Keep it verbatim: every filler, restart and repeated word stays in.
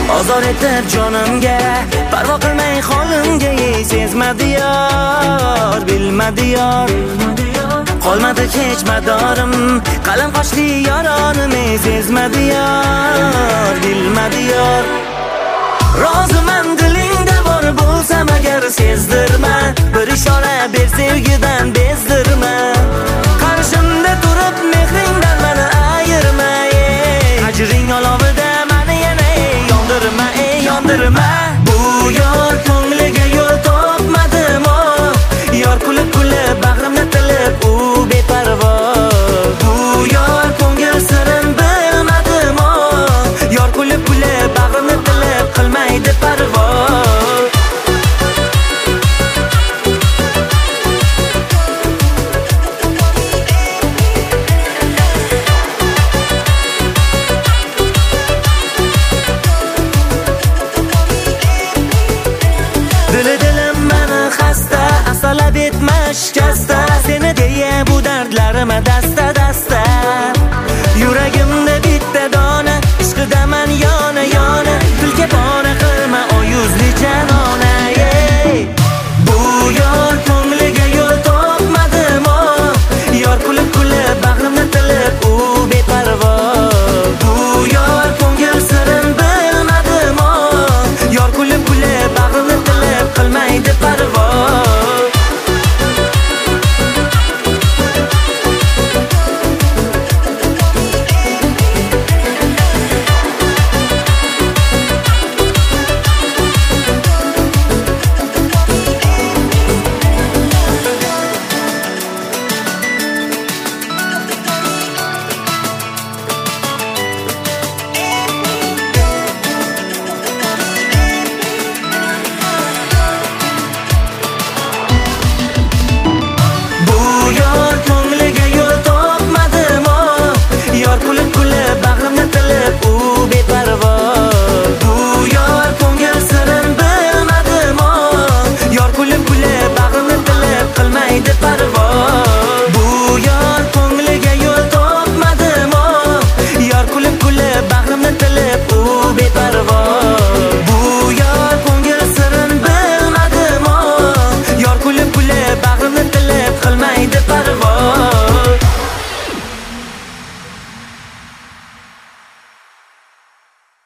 ozor etib jonimga, parvo qilmay holimga, sezmadi yor, bilmadi yor. Qolmadi hech madorim, qalam qoshli yoronim, sezmadi yor, bilmadi yor. Roziman dilingda bor bo'lsam agar sezdirma, bir ishora ber sevgidan bezdirma. Qarshimda turib mehringdan meni ayirma, ajring olovida meni yana yondirma, ey yondirma. Bu yor ko'ngliga yo'l topmadimi? Yor kulib kulib bag'rimni tilib u beparvo. Bu yor ko'ngil sirin bilmadimi? Yor kulib kulib bag'rimni tilib qilmaydi parvo. Shikasta seni deya bu dardlarime dasta dasta. Yuragimda bitta dona, ishqidaman yona yona. Dilga bora qilma o yuzli janona. Bu yor ko'ngliga yo'l topmadimi? Yor kulib kulib bag'rimni tilib u beparvo. Bu yor ko'ngil sirin bilmadimi? Yor kulib kulib bag'rimni tilib qilmaydi parvo. Yor ko'ngliga yo'l topmadimi? Yor kulib kulib